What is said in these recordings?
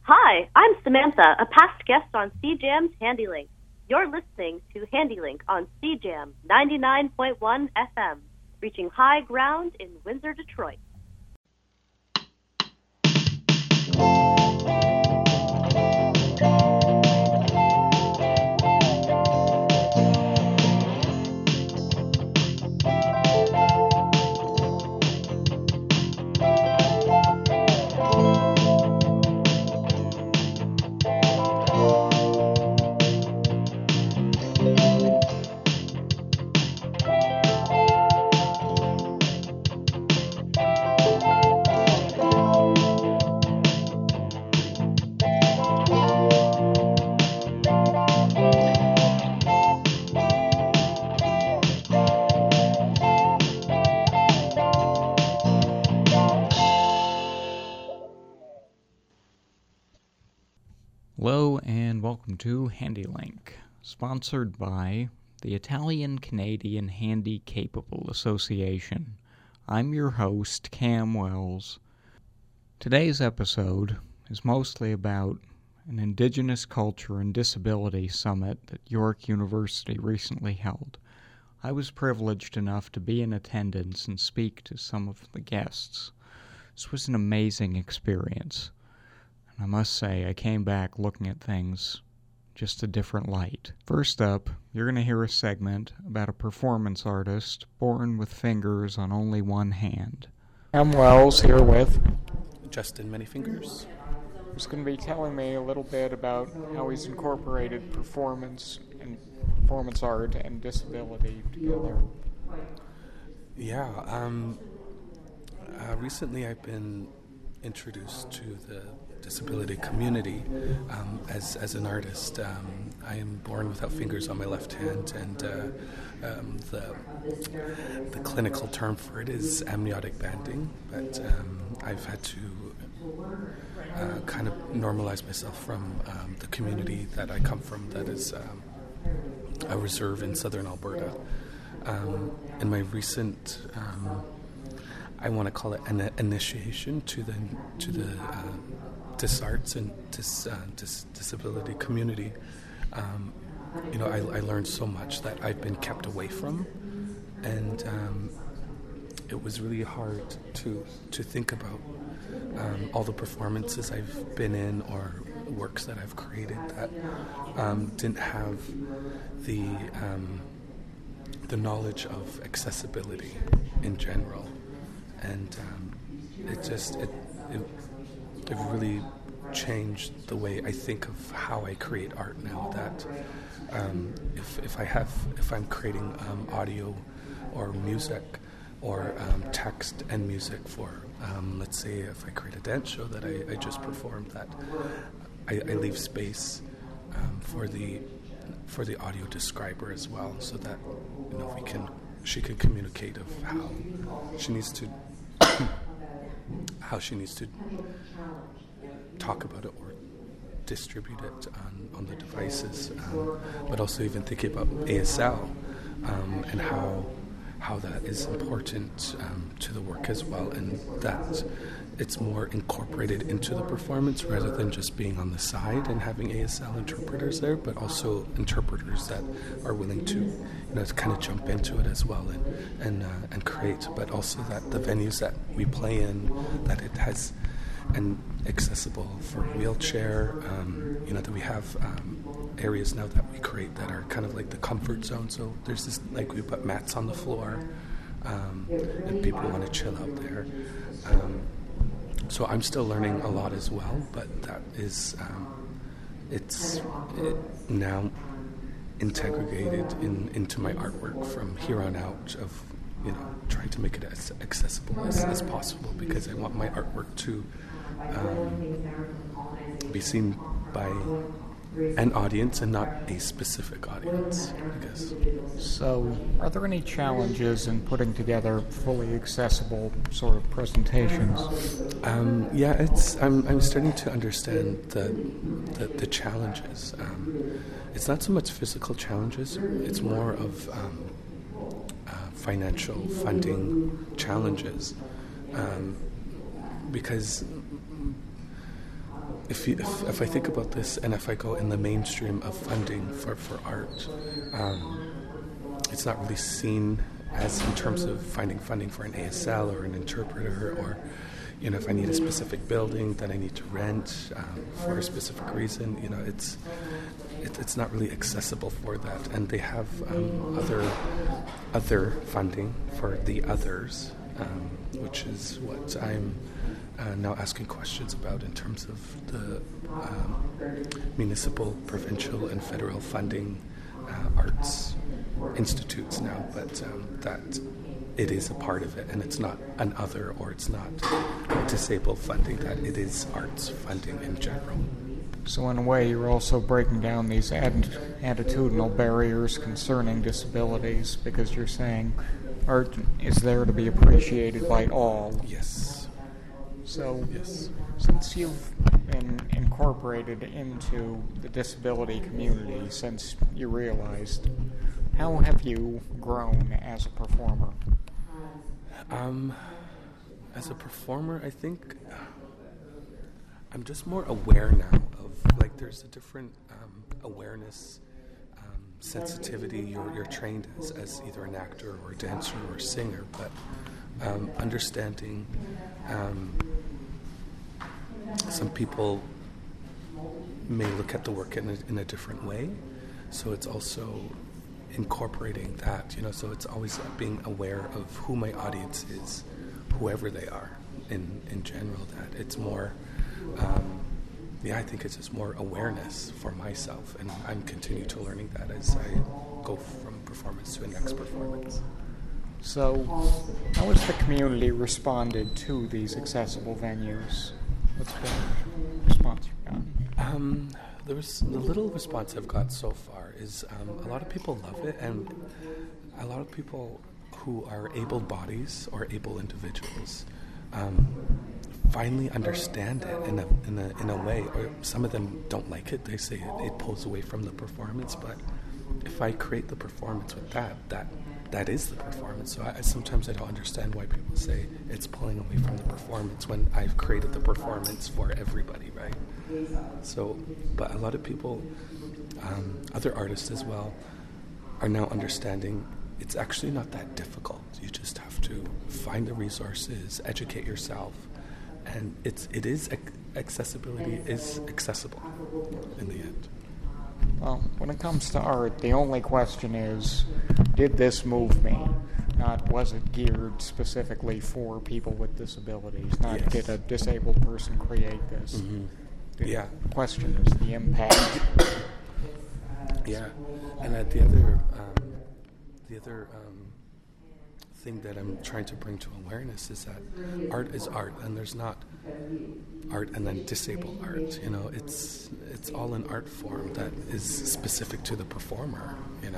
Hi, I'm Samantha, a past guest on CJAM's HandyLink. You're listening to HandyLink on CJAM 99.1 FM, reaching high ground in Windsor, Detroit. Hello and welcome to HandyLink, sponsored by the Italian-Canadian Handy Capable Association. I'm your host, Cam Wells. Today's episode is mostly about an Indigenous Culture and Disability Summit that York University recently held. I was privileged enough to be in attendance and speak to some of the guests. This was an amazing experience. I must say, I came back looking at things just a different light. First up, you're going to hear a segment about a performance artist born with fingers on only one hand. I'm Wells, here with Justin Manyfingers. He's going to be telling me a little bit about how he's incorporated performance art and disability together. Yeah, recently I've been introduced to the disability community as an artist. I am born without fingers on my left hand, and the clinical term for it is amniotic banding, but I've had to kind of normalize myself from the community that I come from, that is a reserve in southern Alberta. In my recent I want to call it an initiation to the disarts and disability community. I learned so much that I've been kept away from, and it was really hard to think about all the performances I've been in or works that I've created that didn't have the knowledge of accessibility in general. And it really changed the way I think of how I create art now. That if I'm creating audio or music or text and music for, let's say, if I create a dance show that I just performed, that I leave space for the audio describer as well, so that she can communicate of how she needs to talk about it or distribute it on the devices, but also even thinking about ASL and how that is important to the work as well, and that it's more incorporated into the performance rather than just being on the side and having ASL interpreters there, but also interpreters that are willing to kind of jump into it as well and create, but also that the venues that we play in, that it has and accessible for wheelchair, that we have areas now that we create that are kind of like the comfort zone. So there's this, like, we put mats on the floor, and people want to chill out there. So I'm still learning a lot as well, but that is, it's now integrated into my artwork from here on out, of trying to make it as accessible as possible, because I want my artwork to be seen by an audience and not a specific audience, I guess. So, are there any challenges in putting together fully accessible sort of presentations? Yeah, I'm starting to understand the challenges. It's not so much physical challenges; it's more of financial funding challenges, because if I think about this, and if I go in the mainstream of funding for art, it's not really seen as in terms of finding funding for an ASL or an interpreter, or if I need a specific building that I need to rent for a specific reason. It's not really accessible for that, and they have other funding for the others, which is what I'm now asking questions about in terms of the municipal, provincial, and federal funding arts institutes now, but that it is a part of it, and it's not an other, or it's not disabled funding, that it is arts funding in general. So in a way, you're also breaking down these attitudinal barriers concerning disabilities, because you're saying art is there to be appreciated by all. Yes. So, yes. Since you've been incorporated into the disability community since you realized, how have you grown as a performer? As a performer, I think I'm just more aware now of, there's a different awareness, sensitivity. You're trained as either an actor or a dancer or a singer, but understanding some people may look at the work in a different way, so it's also incorporating that, so it's always being aware of who my audience is, whoever they are, in general, that it's more, I think it's just more awareness for myself, and I'm continue to learning that as I go from performance to the next performance. So, how has the community responded to these accessible venues? What's been the response you've gotten? The little response I've got so far is a lot of people love it, and a lot of people who are able bodies or able individuals finally understand it in a way, or some of them don't like it. They say it pulls away from the performance, but if I create the performance with that is the performance. So sometimes I don't understand why people say it's pulling away from the performance when I've created the performance for everybody, right? So, but a lot of people, other artists as well, are now understanding it's actually not that difficult. You just have to find the resources, educate yourself, and accessibility is accessible in the end. Well, when it comes to art, the only question is, did this move me? Not was it geared specifically for people with disabilities? Not yes. Did a disabled person create this? Mm-hmm. The question is the impact. Yeah, and the other thing that I'm trying to bring to awareness is that art is art, and there's not art and then disabled art. It's all an art form that is specific to the performer.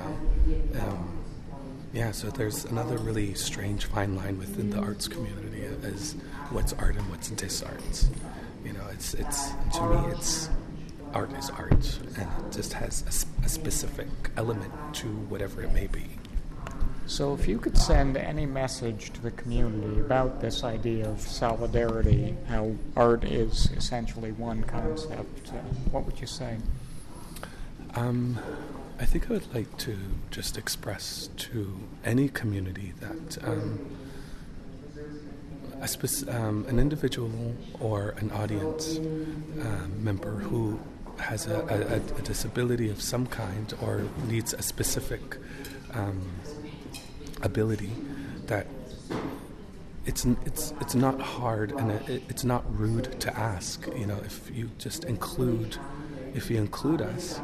So there's another really strange fine line within the arts community as what's art and what's dis-art. It's to me, it's art is art, and it just has a specific element to whatever it may be. So if you could send any message to the community about this idea of solidarity, how art is essentially one concept, what would you say? I think I would like to just express to any community that an individual or an audience member who has a disability of some kind or needs a specific ability, that it's not hard and it's not rude to ask. If you just include us,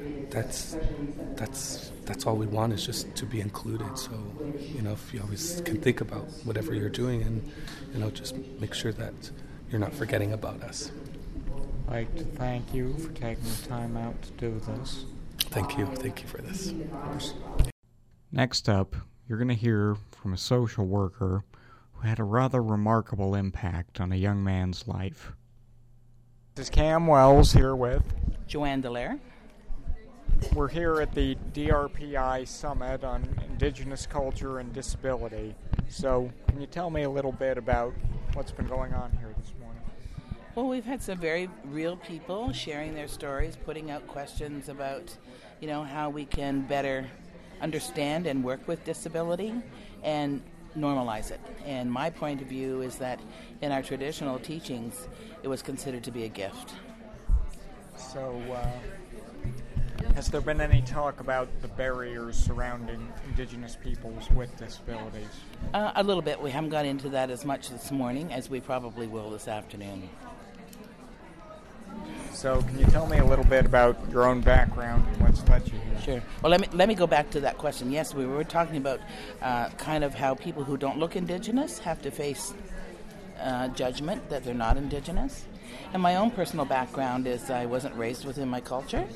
that's all we want, is just to be included. So if you always can think about whatever you're doing, and just make sure that you're not forgetting about us. I'd like to thank you for taking the time out to do this. Thank you for this. Next up, you're going to hear from a social worker who had a rather remarkable impact on a young man's life. This is Cam Wells here with Joanne Dallaire. We're here at the DRPI Summit on Indigenous Culture and Disability. So, can you tell me a little bit about what's been going on here this morning? Well, we've had some very real people sharing their stories, putting out questions about, how we can better understand and work with disability and normalize it. And my point of view is that in our traditional teachings, it was considered to be a gift. So, has there been any talk about the barriers surrounding Indigenous peoples with disabilities? A little bit. We haven't got into that as much this morning as we probably will this afternoon. So, can you tell me a little bit about your own background and what's led you here? Sure. Well, let me go back to that question. Yes, we were talking about kind of how people who don't look Indigenous have to face judgment that they're not Indigenous. And my own personal background is I wasn't raised within my culture.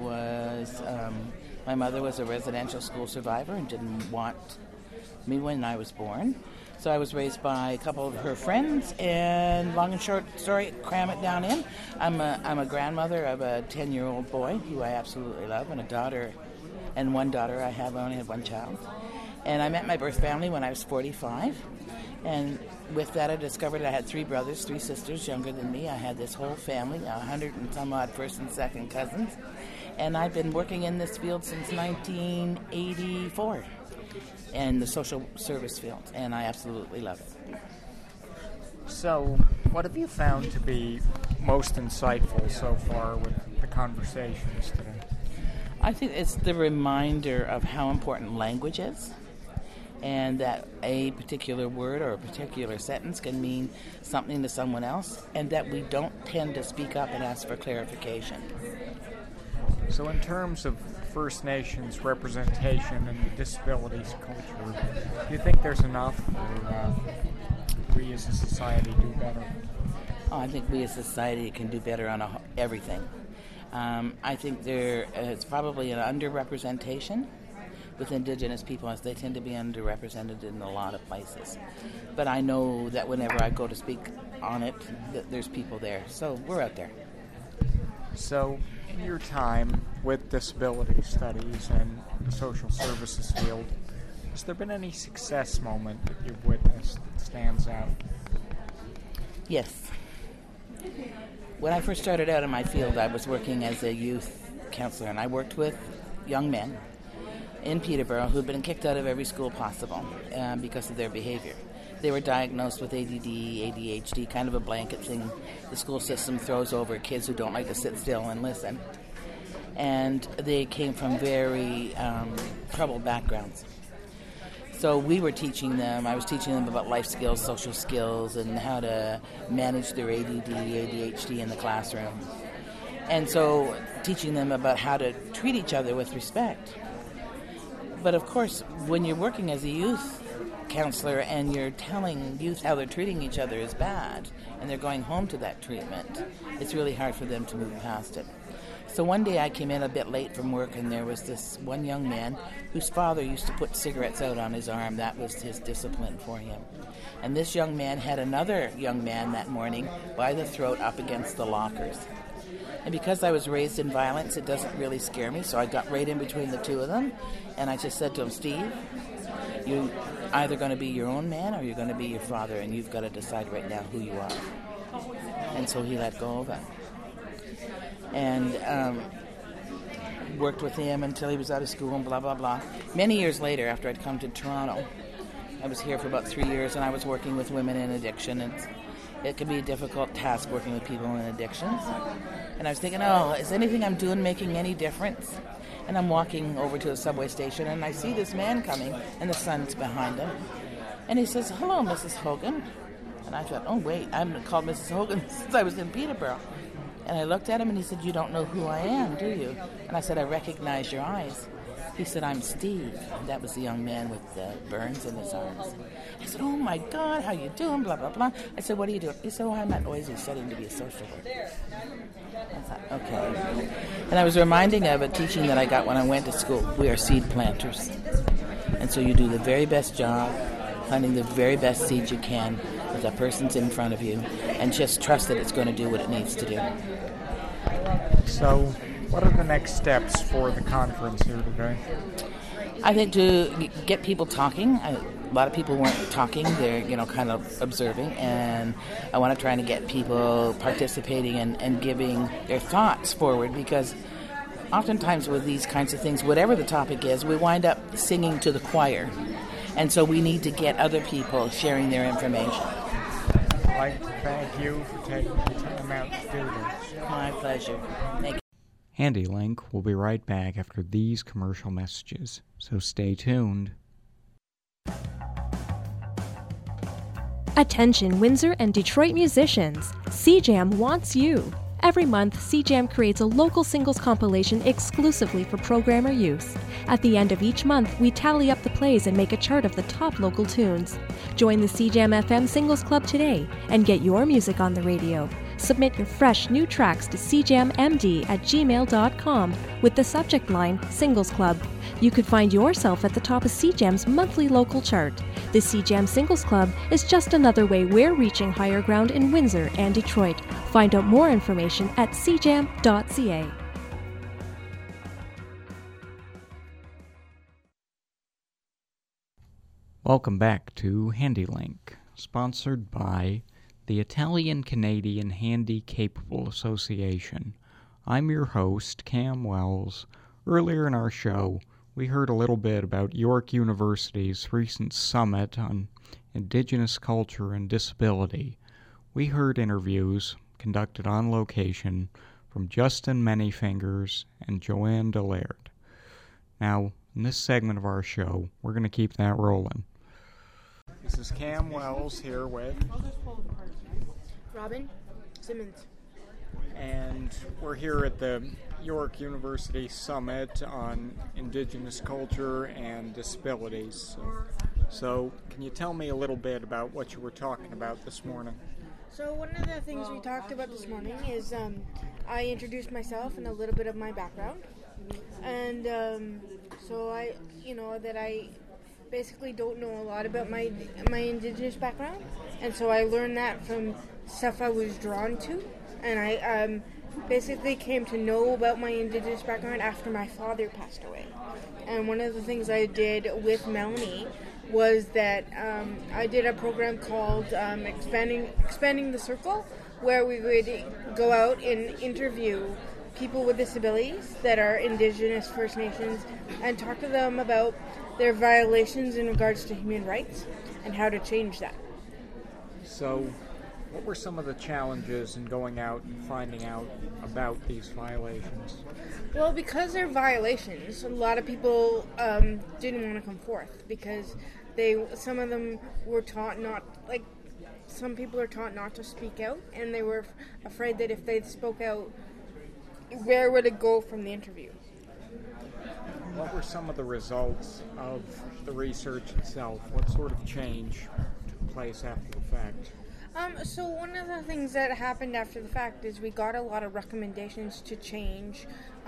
My mother was a residential school survivor and didn't want me when I was born. So I was raised by a couple of her friends, and long and short story, cram it down in. I'm a grandmother of a 10-year-old boy who I absolutely love, and a daughter, and one daughter. I only had one child. And I met my birth family when I was 45. And with that, I discovered I had 3 brothers, 3 sisters younger than me. I had this whole family, 100 and some odd first and second cousins. And I've been working in this field since 1984 in the social service field, and I absolutely love it. So, what have you found to be most insightful so far with the conversations today? I think it's the reminder of how important language is, and that a particular word or a particular sentence can mean something to someone else, and that we don't tend to speak up and ask for clarification. So in terms of First Nations representation in the disabilities culture, do you think there's enough, or we as a society do better? I think we as a society can do better on everything. I think there is probably an underrepresentation with Indigenous people, as they tend to be underrepresented in a lot of places. But I know that whenever I go to speak on it, that there's people there. So we're out there. So, in your time with disability studies and the social services field, has there been any success moment that you've witnessed that stands out? Yes. When I first started out in my field, I was working as a youth counselor, and I worked with young men in Peterborough who'd been kicked out of every school possible because of their behavior. They were diagnosed with ADD, ADHD, kind of a blanket thing the school system throws over kids who don't like to sit still and listen. And they came from very troubled backgrounds. So we were teaching them, I was teaching them about life skills, social skills, and how to manage their ADD, ADHD in the classroom. And so teaching them about how to treat each other with respect. But of course, when you're working as a youth counselor and you're telling youth how they're treating each other is bad, and they're going home to that treatment, it's really hard for them to move past it. So one day I came in a bit late from work, and there was this one young man whose father used to put cigarettes out on his arm. That was his discipline for him. And this young man had another young man that morning by the throat up against the lockers. And because I was raised in violence, it doesn't really scare me, so I got right in between the two of them, and I just said to him, Steve, you're either going to be your own man or you're going to be your father, and you've got to decide right now who you are. And so he let go of it. And worked with him until he was out of school and blah, blah, blah. Many years later, after I'd come to Toronto, I was here for about 3 years, and I was working with women in addiction, and it can be a difficult task working with people in addictions. And I was thinking, is anything I'm doing making any difference? And I'm walking over to a subway station, and I see this man coming, and the son's behind him. And he says, hello, Mrs. Hogan. And I thought, oh, wait, I haven't called Mrs. Hogan since I was in Peterborough. And I looked at him, and he said, you don't know who I am, do you? And I said, I recognize your eyes. He said, I'm Steve. And that was the young man with the burns in his arms. I said, oh, my God, how you doing, blah, blah, blah. I said, what are you doing? He said, I'm at Oise studying to be a social worker. I thought, okay. And I was reminding of a teaching that I got when I went to school. We are seed planters. And so you do the very best job, planting the very best seed you can with the person's in front of you, and just trust that it's going to do what it needs to do. So, what are the next steps for the conference here today? I think to get people talking. a lot of people weren't talking. They're, kind of observing. And I want to try to get people participating and giving their thoughts forward, because oftentimes with these kinds of things, whatever the topic is, we wind up singing to the choir. And so we need to get other people sharing their information. I'd like to thank you for taking the time out to do this. My pleasure. Thank you. HandyLink will be right back after these commercial messages, so stay tuned. Attention Windsor and Detroit musicians, CJAM wants you. Every month, CJAM creates a local singles compilation exclusively for programmer use. At the end of each month, we tally up the plays and make a chart of the top local tunes. Join the CJAM FM Singles Club today and get your music on the radio. Submit your fresh new tracks to cjammd@gmail.com with the subject line Singles Club. You could find yourself at the top of CJAM's monthly local chart. The CJAM Singles Club is just another way we're reaching higher ground in Windsor and Detroit. Find out more information at cjam.ca. Welcome back to HandyLink, sponsored by the Italian-Canadian Handy-Capable Association. I'm your host, Cam Wells. Earlier in our show, we heard a little bit about York University's recent summit on Indigenous culture and disability. We heard interviews conducted on location from Justin Manyfingers and Joanne Delaird. Now, in this segment of our show, we're going to keep that rolling. This is Cam Wells here with Robin Simmons. And we're here at the York University Summit on Indigenous Culture and Disabilities. So, can you tell me a little bit about what you were talking about this morning? So one of the things we talked about this morning is I introduced myself and a little bit of my background. And so I basically don't know a lot about my Indigenous background. And so I learned that from stuff I was drawn to. And I basically came to know about my Indigenous background after my father passed away. And one of the things I did with Melanie was that I did a program called Expanding the Circle, where we would go out and interview people with disabilities that are Indigenous First Nations and talk to them about their violations in regards to human rights and how to change that. So, what were some of the challenges in going out and finding out about these violations? Well, because they're violations, a lot of people didn't want to come forth because some of them were taught some people are taught not to speak out, and they were afraid that if they spoke out, where would it go from the interview? What were some of the results of the research itself? What sort of change took place after the fact? So one of the things that happened after the fact is we got a lot of recommendations to change,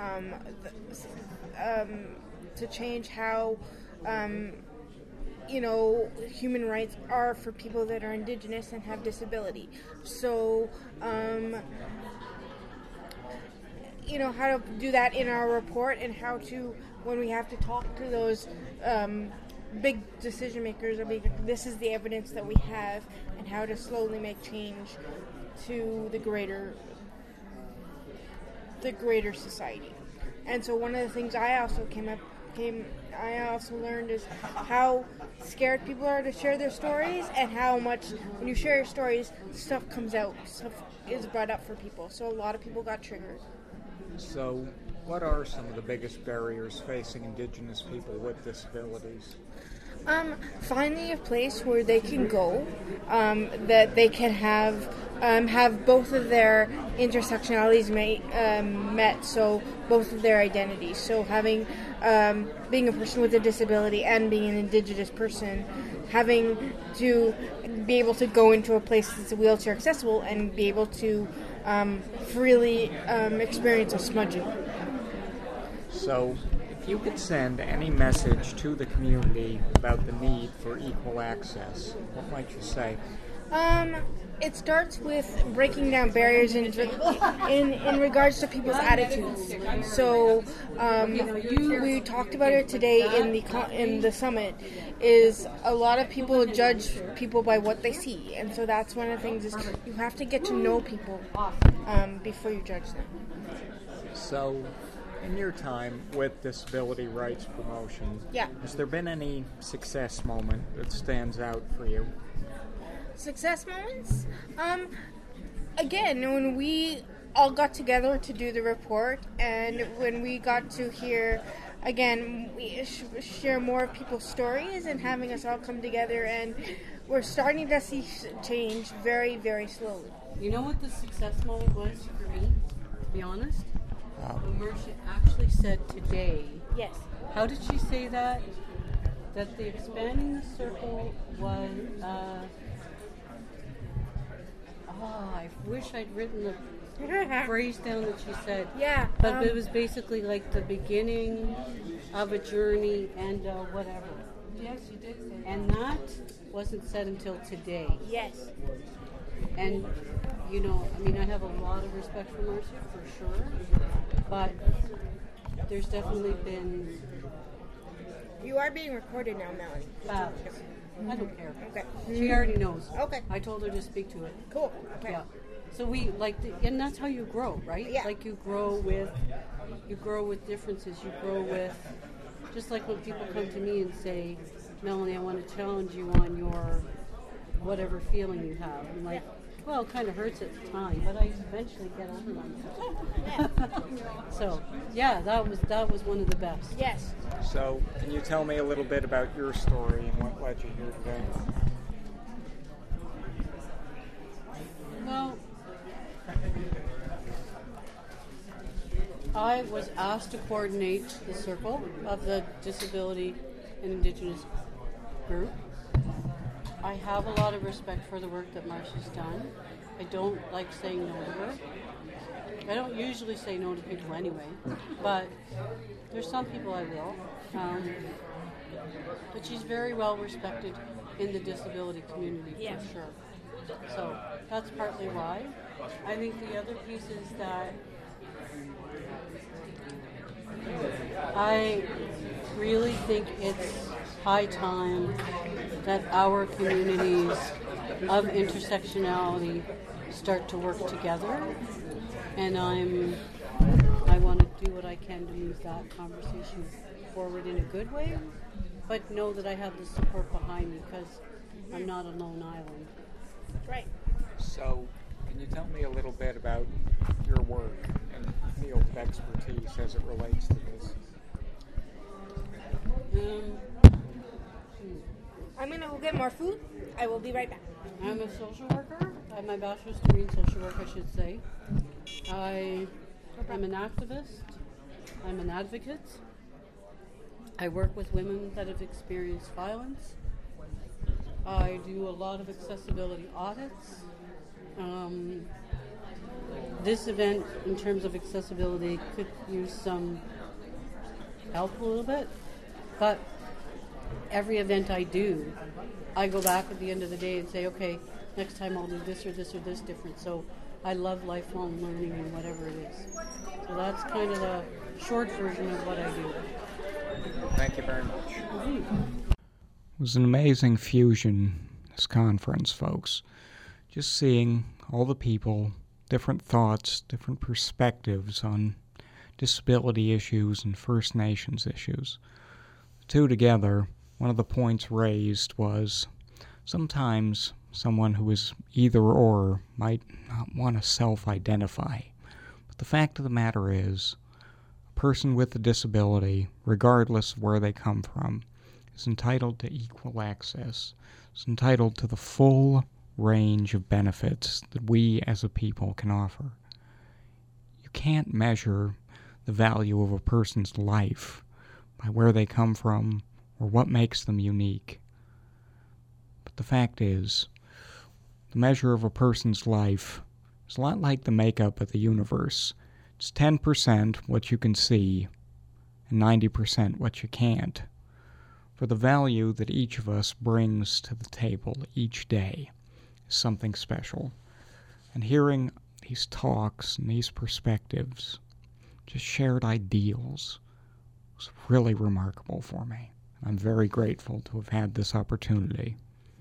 how, human rights are for people that are Indigenous and have disability. So, how to do that in our report and how to, when we have to talk to those big decision makers, this is the evidence that we have, and how to slowly make change to the greater society. And so one of the things I also learned is how scared people are to share their stories, and how much when you share your stories, stuff comes out, stuff is brought up for people. So a lot of people got triggered. So, what are some of the biggest barriers facing Indigenous people with disabilities? Finding a place where they can go, that they can have both of their intersectionalities met, so both of their identities. So having being a person with a disability and being an Indigenous person, having to be able to go into a place that's wheelchair accessible and be able to freely experience a smudging. So, if you could send any message to the community about the need for equal access, what might you say? It starts with breaking down barriers in regards to people's attitudes. So, we talked about it today in the summit. Is a lot of people judge people by what they see, and so that's one of the things. Is you have to get to know people before you judge them. So, in your time with disability rights promotion, has there been any success moment that stands out for you? Success moments? Again, when we all got together to do the report, and when we got to hear, again, we share more of people's stories and having us all come together, and we're starting to see change very, very slowly. You know what the success moment was for me, to be honest? When Marcia actually said today. Yes. How did she say that? That the expanding the circle was... I wish I'd written the phrase down that she said. Yeah. But it was basically like the beginning of a journey and whatever. Yes, you did say that. And that wasn't said until today. Yes. And, you know, I mean, I have a lot of respect for Marcia, for sure. But there's definitely been... You are being recorded now, Melanie. I don't care. Okay. She already knows. Okay. I told her to speak to it. Cool. Okay. Yeah. So we and that's how you grow, right? Yeah. Like you grow with differences. You grow with, just like when people come to me and say, Melanie, I want to challenge you on your whatever feeling you have. I'm like, well, it kind of hurts at the time, but I eventually get over myself. So, yeah, that was one of the best. Yes. So, can you tell me a little bit about your story and what led you here today? Well, I was asked to coordinate the circle of the Disability and Indigenous group. I have a lot of respect for the work that Marcia's done. I don't like saying no to her. I don't usually say no to people anyway, but there's some people I will. But she's very well respected in the disability community, for sure. So that's partly why. I think the other piece is that I really think it's high time that our communities of intersectionality start to work together, and I want to do what I can to move that conversation forward in a good way, but know that I have the support behind me because I'm not a lone island. Right. So, can you tell me a little bit about your work and field of expertise as it relates to this? I'm going to go get more food. I will be right back. I'm a social worker. I have my bachelor's degree in social work, I should say. I'm an activist. I'm an advocate. I work with women that have experienced violence. I do a lot of accessibility audits. This event, in terms of accessibility, could use some help a little bit, but every event I do, I go back at the end of the day and say, okay, next time I'll do this or this or this different. So I love lifelong learning and whatever it is. So that's kind of the short version of what I do. Thank you very much. It was an amazing fusion, this conference, folks. Just seeing all the people, different thoughts, different perspectives on disability issues and First Nations issues. The two together, one of the points raised was sometimes someone who is either or might not want to self-identify. But the fact of the matter is, a person with a disability, regardless of where they come from, is entitled to equal access, is entitled to the full range of benefits that we as a people can offer. You can't measure the value of a person's life by where they come from or what makes them unique. But the fact is, the measure of a person's life is a lot like the makeup of the universe. It's 10% what you can see and 90% what you can't. For the value that each of us brings to the table each day is something special. And hearing these talks and these perspectives, just shared ideals, was really remarkable for me. I'm very grateful to have had this opportunity.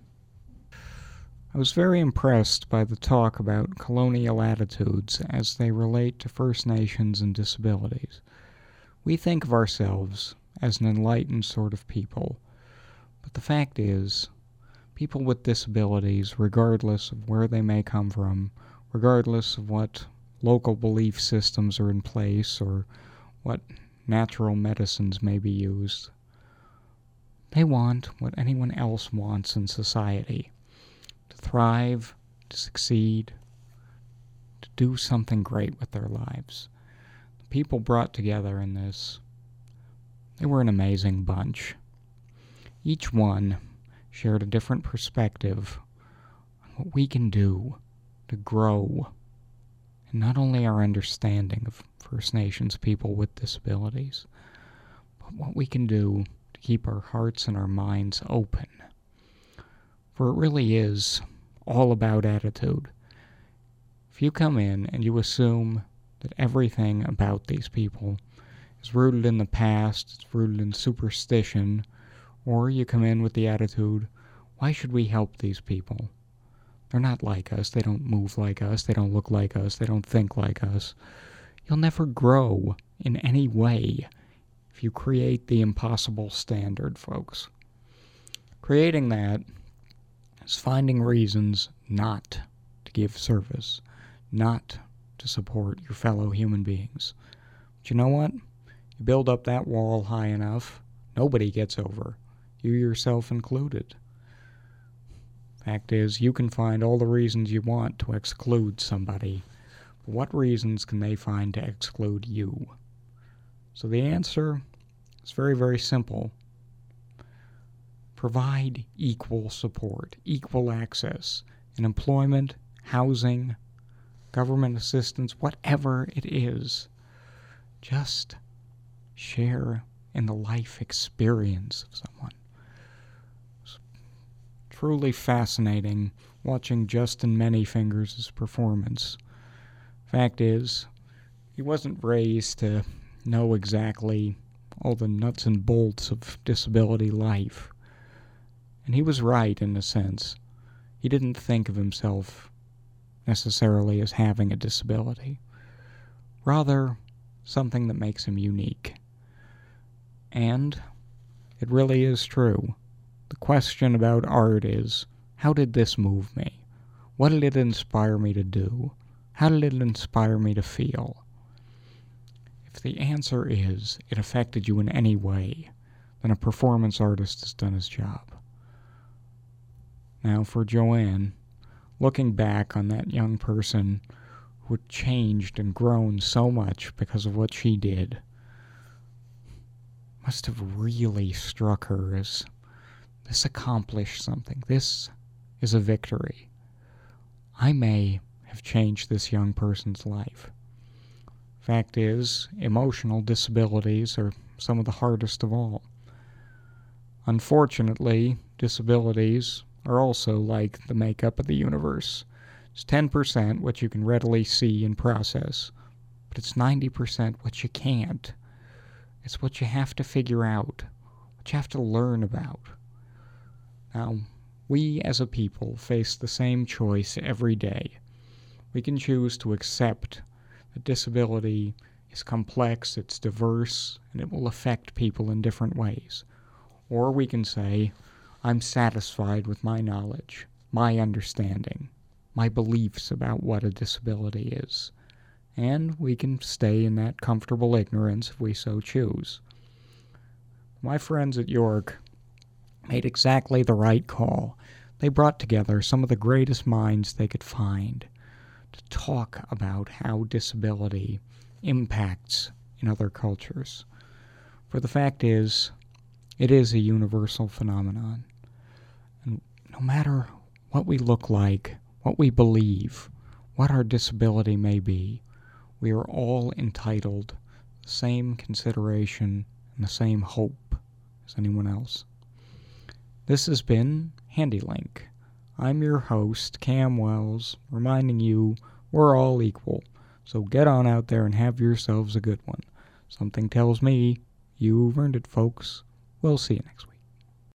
I was very impressed by the talk about colonial attitudes as they relate to First Nations and disabilities. We think of ourselves as an enlightened sort of people, but the fact is, people with disabilities, regardless of where they may come from, regardless of what local belief systems are in place or what natural medicines may be used, they want what anyone else wants in society: to thrive, to succeed, to do something great with their lives. The people brought together in this, they were an amazing bunch. Each one shared a different perspective on what we can do to grow in not only our understanding of First Nations people with disabilities, but what we can do to keep our hearts and our minds open. For it really is all about attitude. If you come in and you assume that everything about these people is rooted in the past, it's rooted in superstition, or you come in with the attitude, why should we help these people? They're not like us, they don't move like us, they don't look like us, they don't think like us. You'll never grow in any way if you create the impossible standard, folks. Creating that is finding reasons not to give service, not to support your fellow human beings. But you know what? You build up that wall high enough, nobody gets over, you yourself included. Fact is, you can find all the reasons you want to exclude somebody, but what reasons can they find to exclude you? So the answer is very, very simple. Provide equal support, equal access in employment, housing, government assistance, whatever it is. Just share in the life experience of someone. It's truly fascinating watching Justin Manyfingers' performance. Fact is, he wasn't raised to know exactly all the nuts and bolts of disability life. And he was right in a sense. He didn't think of himself necessarily as having a disability. Rather, something that makes him unique. And it really is true. The question about art is, how did this move me? What did it inspire me to do? How did it inspire me to feel? If the answer is, it affected you in any way, then a performance artist has done his job. Now for Joanne, looking back on that young person who had changed and grown so much because of what she did, must have really struck her as, this accomplished something. This is a victory. I may have changed this young person's life. Fact is, emotional disabilities are some of the hardest of all. Unfortunately, disabilities are also like the makeup of the universe. It's 10% what you can readily see and process, but it's 90% what you can't. It's what you have to figure out, what you have to learn about. Now, we as a people face the same choice every day. We can choose to accept that disability is complex, it's diverse, and it will affect people in different ways. Or we can say, I'm satisfied with my knowledge, my understanding, my beliefs about what a disability is. And we can stay in that comfortable ignorance if we so choose. My friends at York made exactly the right call. They brought together some of the greatest minds they could find to talk about how disability impacts in other cultures. For the fact is, it is a universal phenomenon. And no matter what we look like, what we believe, what our disability may be, we are all entitled to the same consideration and the same hope as anyone else. This has been HandyLink. I'm your host, Cam Wells, reminding you we're all equal. So get on out there and have yourselves a good one. Something tells me you've earned it, folks. We'll see you next week.